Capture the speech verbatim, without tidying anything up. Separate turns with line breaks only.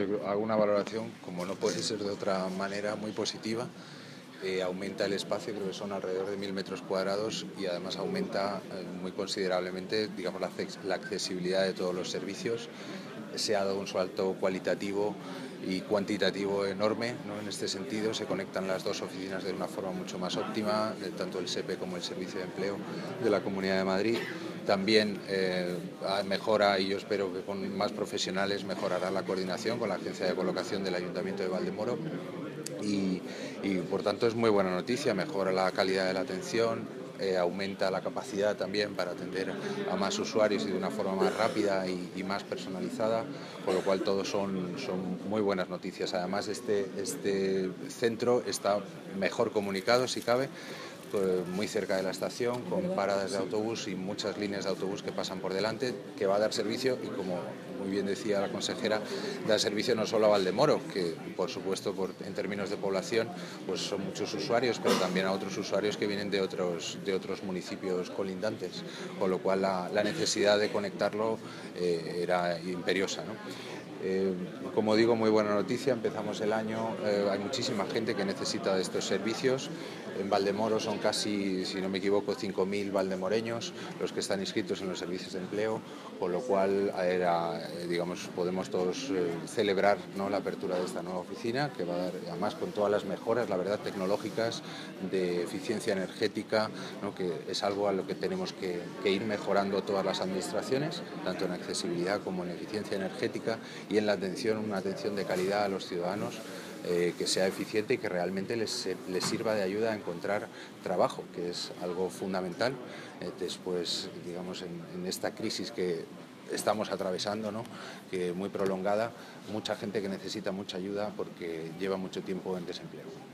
yo hago una valoración, como no puede ser de otra manera, muy positiva. Eh, aumenta el espacio, creo que son alrededor de mil metros cuadrados, y además aumenta eh, muy considerablemente, digamos, la, la accesibilidad de todos los servicios. Se ha dado un salto cualitativo y cuantitativo enorme, ¿no? En este sentido se conectan las dos oficinas de una forma mucho más óptima, tanto el S E P E como el Servicio de Empleo de la Comunidad de Madrid. También eh, mejora, y yo espero que con más profesionales mejorará la coordinación con la agencia de colocación del Ayuntamiento de Valdemoro. Y, y por tanto es muy buena noticia, mejora la calidad de la atención, eh, aumenta la capacidad también para atender a más usuarios y de una forma más rápida y, y más personalizada, con lo cual todos son, son muy buenas noticias. Además este, este centro está mejor comunicado, si cabe, muy cerca de la estación, con paradas de autobús y muchas líneas de autobús que pasan por delante, que va a dar servicio, y como muy bien decía la consejera, da servicio no solo a Valdemoro, que por supuesto por, en términos de población pues son muchos usuarios, pero también a otros usuarios que vienen de otros, de otros municipios colindantes, con lo cual la, la necesidad de conectarlo eh, era imperiosa, ¿no? Eh, como digo, muy buena noticia, empezamos el año, eh, hay muchísima gente que necesita de estos servicios. En Valdemoro son casi, si no me equivoco, cinco mil valdemoreños los que están inscritos en los servicios de empleo, con lo cual era, eh, digamos, podemos todos eh, celebrar, ¿no?, la apertura de esta nueva oficina, que va a dar, además, con todas las mejoras, la verdad, tecnológicas, de eficiencia energética, ¿no?, que es algo a lo que tenemos que, que ir mejorando todas las administraciones, tanto en accesibilidad como en eficiencia energética, y en la atención, una atención de calidad a los ciudadanos, eh, que sea eficiente y que realmente les, les sirva de ayuda a encontrar trabajo, que es algo fundamental eh, después, digamos, en, en esta crisis que estamos atravesando, ¿no?, que muy prolongada, mucha gente que necesita mucha ayuda porque lleva mucho tiempo en desempleo.